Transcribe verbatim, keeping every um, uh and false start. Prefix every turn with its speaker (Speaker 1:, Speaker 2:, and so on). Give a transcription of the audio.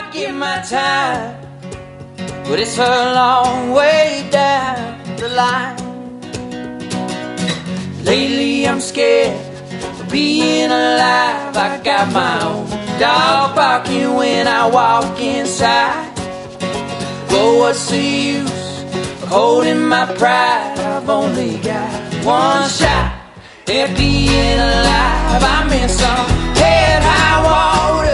Speaker 1: I'll give my time, but it's a long way down the line. Lately I'm scared of being alive. I got my own dog barking when I walk inside. But what's the use of holding my pride? I've only got one shot at being alive. I'm in some head high water.